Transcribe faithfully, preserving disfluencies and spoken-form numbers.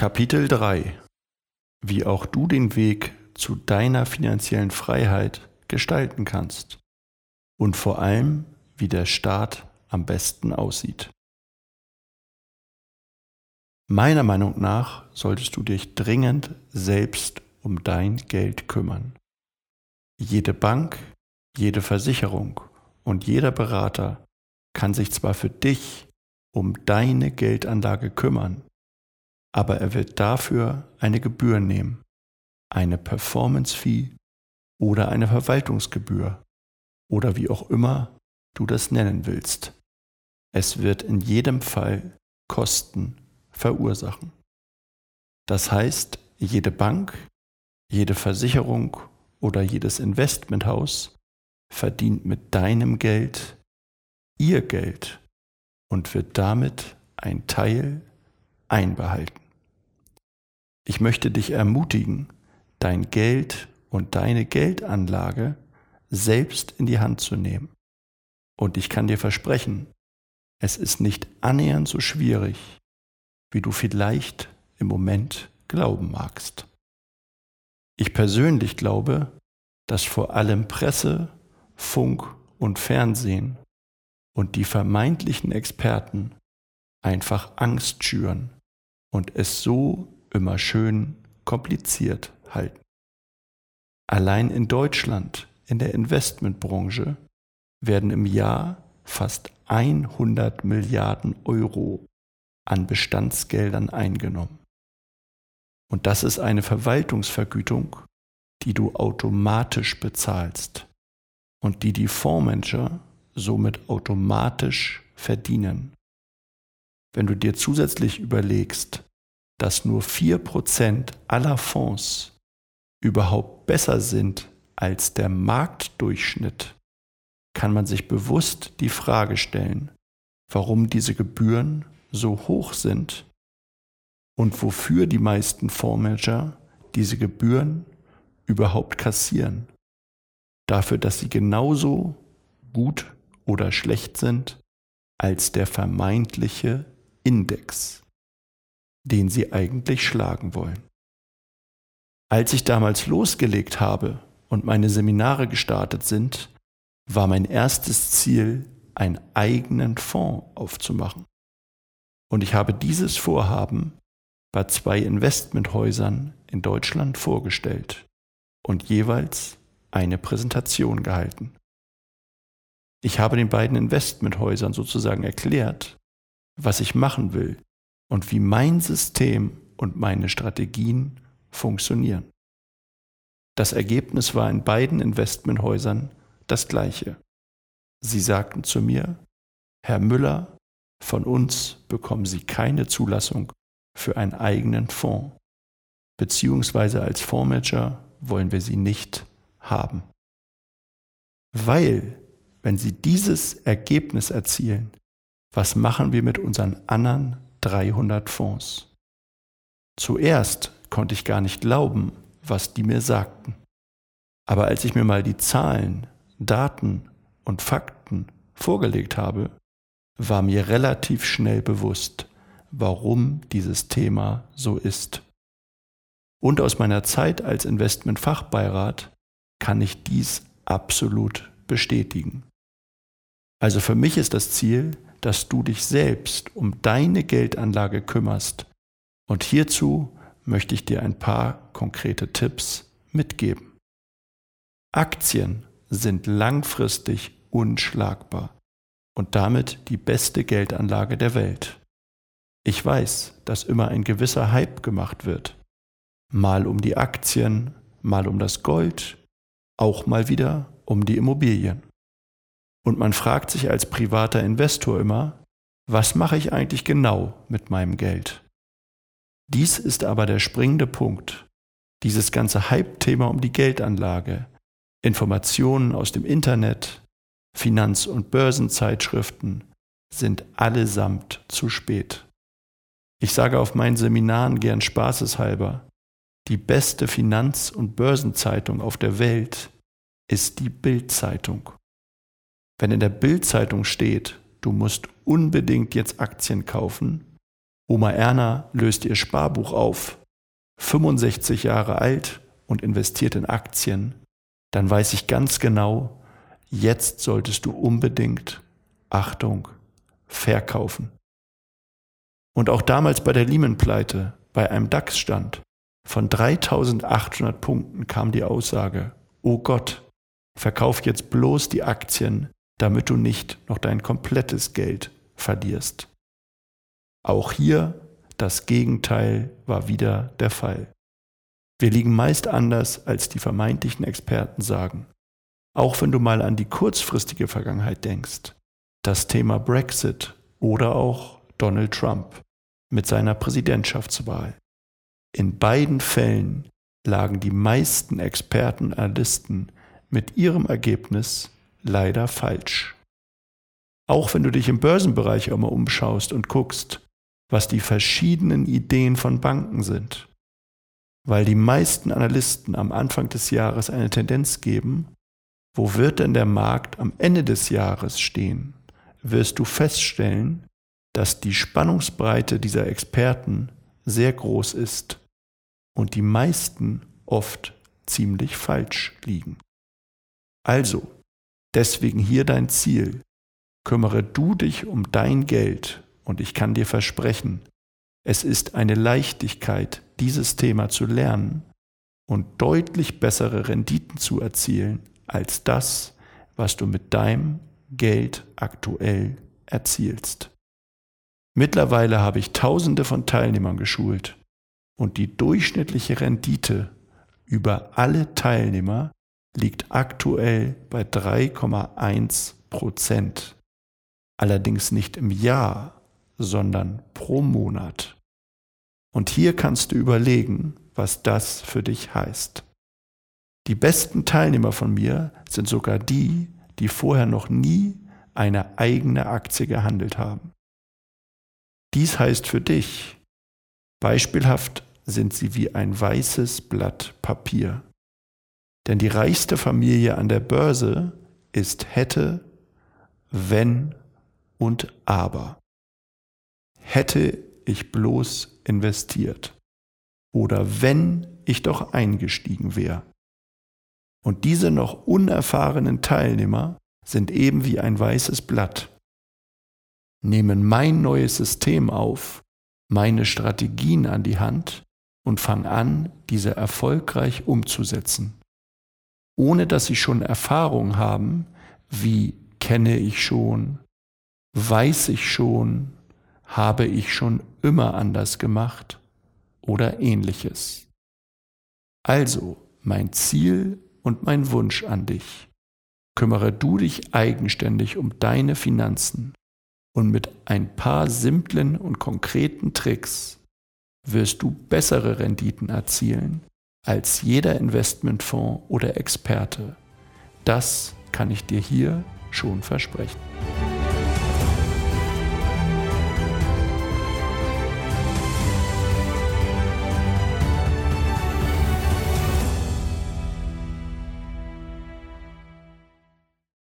Kapitel drei: Wie auch du den Weg zu deiner finanziellen Freiheit gestalten kannst und vor allem, wie der Start am besten aussieht. Meiner Meinung nach solltest du dich dringend selbst um dein Geld kümmern. Jede Bank, jede Versicherung und jeder Berater kann sich zwar für dich um deine Geldanlage kümmern, aber er wird dafür eine Gebühr nehmen, eine Performance-Fee oder eine Verwaltungsgebühr oder wie auch immer du das nennen willst. Es wird in jedem Fall Kosten verursachen. Das heißt, jede Bank, jede Versicherung oder jedes Investmenthaus verdient mit deinem Geld ihr Geld und wird damit ein Teil einbehalten. Ich möchte dich ermutigen, dein Geld und deine Geldanlage selbst in die Hand zu nehmen. Und ich kann dir versprechen, es ist nicht annähernd so schwierig, wie du vielleicht im Moment glauben magst. Ich persönlich glaube, dass vor allem Presse, Funk und Fernsehen und die vermeintlichen Experten einfach Angst schüren und es so immer schön kompliziert halten. Allein in Deutschland, in der Investmentbranche, werden im Jahr fast hundert Milliarden Euro an Bestandsgeldern eingenommen. Und das ist eine Verwaltungsvergütung, die du automatisch bezahlst und die die Fondsmanager somit automatisch verdienen. Wenn du dir zusätzlich überlegst, dass nur vier Prozent aller Fonds überhaupt besser sind als der Marktdurchschnitt, kann man sich bewusst die Frage stellen, warum diese Gebühren so hoch sind und wofür die meisten Fondsmanager diese Gebühren überhaupt kassieren. Dafür, dass sie genauso gut oder schlecht sind als der vermeintliche Index, den sie eigentlich schlagen wollen. Als ich damals losgelegt habe und meine Seminare gestartet sind, war mein erstes Ziel, einen eigenen Fonds aufzumachen. Und ich habe dieses Vorhaben bei zwei Investmenthäusern in Deutschland vorgestellt und jeweils eine Präsentation gehalten. Ich habe den beiden Investmenthäusern sozusagen erklärt, was ich machen will und wie mein System und meine Strategien funktionieren. Das Ergebnis war in beiden Investmenthäusern das gleiche. Sie sagten zu mir: Herr Müller, von uns bekommen Sie keine Zulassung für einen eigenen Fonds, beziehungsweise als Fondsmanager wollen wir Sie nicht haben. Weil, wenn Sie dieses Ergebnis erzielen, was machen wir mit unseren anderen dreihundert Fonds? Zuerst konnte ich gar nicht glauben, was die mir sagten. Aber als ich mir mal die Zahlen, Daten und Fakten vorgelegt habe, war mir relativ schnell bewusst, warum dieses Thema so ist. Und aus meiner Zeit als Investmentfachbeirat kann ich dies absolut bestätigen. Also für mich ist das Ziel, dass du dich selbst um deine Geldanlage kümmerst. Und hierzu möchte ich dir ein paar konkrete Tipps mitgeben. Aktien sind langfristig unschlagbar und damit die beste Geldanlage der Welt. Ich weiß, dass immer ein gewisser Hype gemacht wird. Mal um die Aktien, mal um das Gold, auch mal wieder um die Immobilien. Und man fragt sich als privater Investor immer, was mache ich eigentlich genau mit meinem Geld? Dies ist aber der springende Punkt. Dieses ganze Hype-Thema um die Geldanlage, Informationen aus dem Internet, Finanz- und Börsenzeitschriften sind allesamt zu spät. Ich sage auf meinen Seminaren gern spaßeshalber, die beste Finanz- und Börsenzeitung auf der Welt ist die Bild-Zeitung. Wenn in der Bild-Zeitung steht, du musst unbedingt jetzt Aktien kaufen, Oma Erna löst ihr Sparbuch auf, fünfundsechzig Jahre alt und investiert in Aktien, dann weiß ich ganz genau, jetzt solltest du unbedingt, Achtung, verkaufen. Und auch damals bei der Lehman-Pleite, bei einem DAX-Stand von dreitausendachthundert Punkten kam die Aussage, oh Gott, verkauf jetzt bloß die Aktien, damit du nicht noch dein komplettes Geld verlierst. Auch hier das Gegenteil war wieder der Fall. Wir liegen meist anders, als die vermeintlichen Experten sagen. Auch wenn du mal an die kurzfristige Vergangenheit denkst, das Thema Brexit oder auch Donald Trump mit seiner Präsidentschaftswahl. In beiden Fällen lagen die meisten Experten und Analysten mit ihrem Ergebnis leider falsch. Auch wenn du dich im Börsenbereich auch mal umschaust und guckst, was die verschiedenen Ideen von Banken sind, weil die meisten Analysten am Anfang des Jahres eine Tendenz geben, wo wird denn der Markt am Ende des Jahres stehen, wirst du feststellen, dass die Spannungsbreite dieser Experten sehr groß ist und die meisten oft ziemlich falsch liegen. Also, deswegen hier dein Ziel. Kümmere du dich um dein Geld und ich kann dir versprechen, es ist eine Leichtigkeit, dieses Thema zu lernen und deutlich bessere Renditen zu erzielen als das, was du mit deinem Geld aktuell erzielst. Mittlerweile habe ich Tausende von Teilnehmern geschult und die durchschnittliche Rendite über alle Teilnehmer liegt aktuell bei drei Komma eins Prozent. Allerdings nicht im Jahr, sondern pro Monat. Und hier kannst du überlegen, was das für dich heißt. Die besten Teilnehmer von mir sind sogar die, die vorher noch nie eine eigene Aktie gehandelt haben. Dies heißt für dich, beispielhaft sind sie wie ein weißes Blatt Papier. Denn die reichste Familie an der Börse ist hätte, wenn und aber. Hätte ich bloß investiert oder wenn ich doch eingestiegen wäre. Und diese noch unerfahrenen Teilnehmer sind eben wie ein weißes Blatt, nehmen mein neues System auf, meine Strategien an die Hand und fangen an, diese erfolgreich umzusetzen. Ohne dass sie schon Erfahrung haben, wie kenne ich schon, weiß ich schon, habe ich schon immer anders gemacht oder ähnliches. Also mein Ziel und mein Wunsch an dich. Kümmere du dich eigenständig um deine Finanzen und mit ein paar simplen und konkreten Tricks wirst du bessere Renditen erzielen als jeder Investmentfonds oder Experte. Das kann ich dir hier schon versprechen.